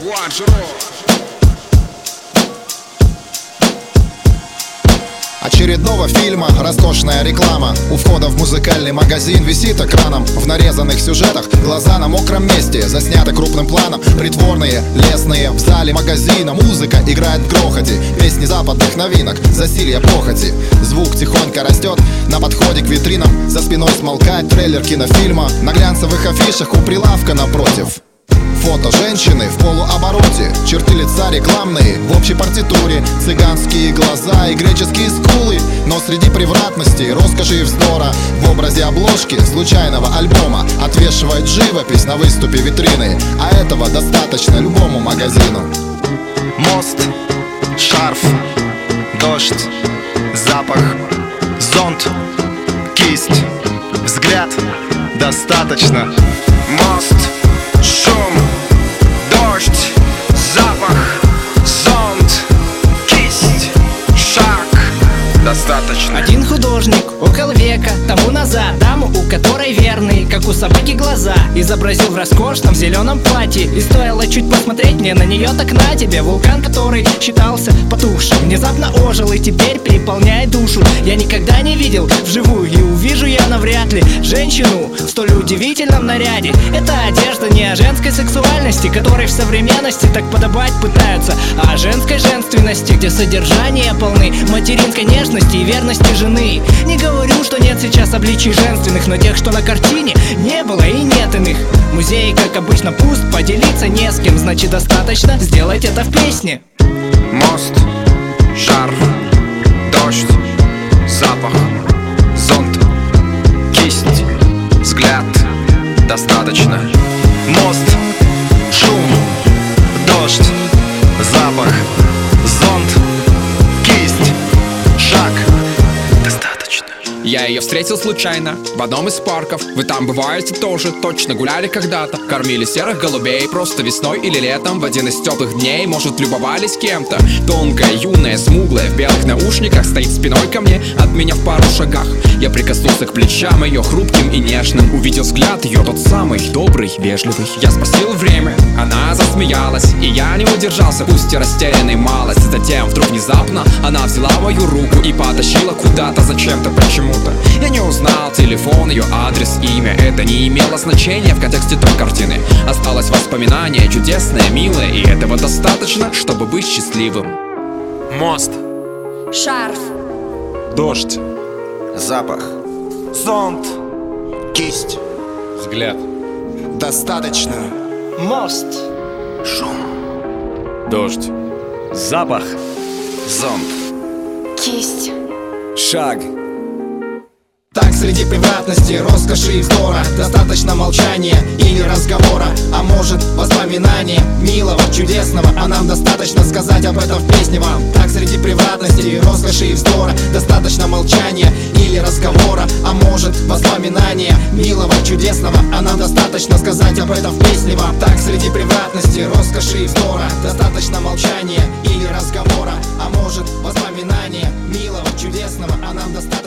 Очередного фильма роскошная реклама. У входа в музыкальный магазин висит экраном. В нарезанных сюжетах глаза на мокром месте засняты крупным планом. Притворные, лесные, в зале магазина музыка играет в грохоте. Песни западных новинок, засилья похоти. Звук тихонько растет на подходе к витринам. За спиной смолкает трейлер кинофильма. На глянцевых афишах у прилавка напротив фото женщины в полуобороте, черты лица рекламные в общей партитуре, цыганские глаза и греческие скулы. Но среди превратностей, роскоши и вздора в образе обложки случайного альбома отвешивает живопись на выступе витрины. А этого достаточно любому магазину. Мост, шарф, дождь, запах, зонт, кисть, взгляд, достаточно. Мост, шум, дождь, запах, зонт, кисть, шаг, достаточно. Один художник около века тому назад даму, у которой верные, как у собаки, глаза, изобразил в роскошном зеленом платье. И стоило чуть посмотреть мне на нее, так на тебе вулкан, который считался потухшим, внезапно ожил и теперь переполняет душу. Я никогда не видел вживую, и увижу я навряд ли женщину в столь удивительном наряде. Это одежда не о женской сексуальности, которой в современности так подобать пытаются, а о женской женственности, где содержание полны материнской нежности и верности жены. Не говорю, что нет сейчас обличий женственных, но тех, что на картине, не было и нет иных. Музей, как обычно, пуст, поделиться не с кем, значит достаточно сделать это в песне. Мост, шарф, дождь, запах, зонт, кисть, взгляд, достаточно. Мост, шум, дождь, запах, зонт, кисть, шаг, достаточно. Я ее встретил случайно в одном из парков. Вы там бываете тоже, точно гуляли когда-то. Кормили серых голубей просто весной или летом. В один из теплых дней, может, любовались кем-то. Тонкая, юная, смуглая, в белых наушниках стоит спиной ко мне, от меня в пару шагах. Я прикоснулся к плечам ее, хрупким и нежным. Увидел взгляд ее, тот самый, добрый, вежливый. Я спросил время, она засмеялась, и я не удержался, пусть и растерянный малость. Затем вдруг внезапно она взяла мою руку и потащила куда-то зачем-то, почему-то. Я не узнал телефон, ее адрес, имя. Это не имело значения в контексте той картины. Осталось воспоминание чудесное, милое, и этого достаточно, чтобы быть счастливым. Мост, шарф, дождь, Запах, зонт, кисть, Взгляд, достаточно. Мост, Шум, дождь, запах, зонт, кисть. шаг. Так среди превратности, роскоши и вздора достаточно молчания или разговора, а может воспоминания милого, чудесного. А нам достаточно сказать об этом в песне вам. Так среди превратности, роскоши и вздора достаточно молчания или разговора, а может воспоминания милого, чудесного. А нам достаточно сказать об этом в песне вам. Так среди превратности, роскоши и вздора достаточно молчания или разговора, а может воспоминания милого, чудесного. А нам достаточно